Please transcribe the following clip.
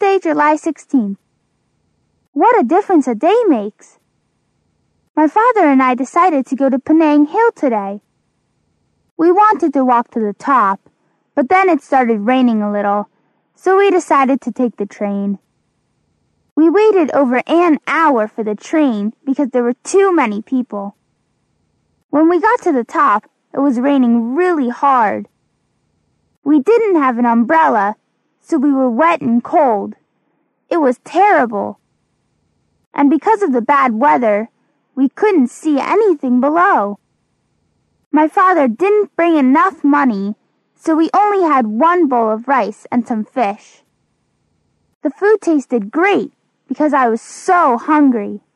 Saturday, July 16th. What a difference a day makes! My father and I decided to go to Penang Hill today. We wanted to walk to the top, but then it started raining a little, so we decided to take the train. We waited over an hour for the train because there were too many people. When we got to the top, it was raining really hard. We didn't have an umbrella, so we were wet and cold. It was terrible. And because of the bad weather, we couldn't see anything below. My father didn't bring enough money, so we only had one bowl of rice and some fish. The food tasted great because I was so hungry.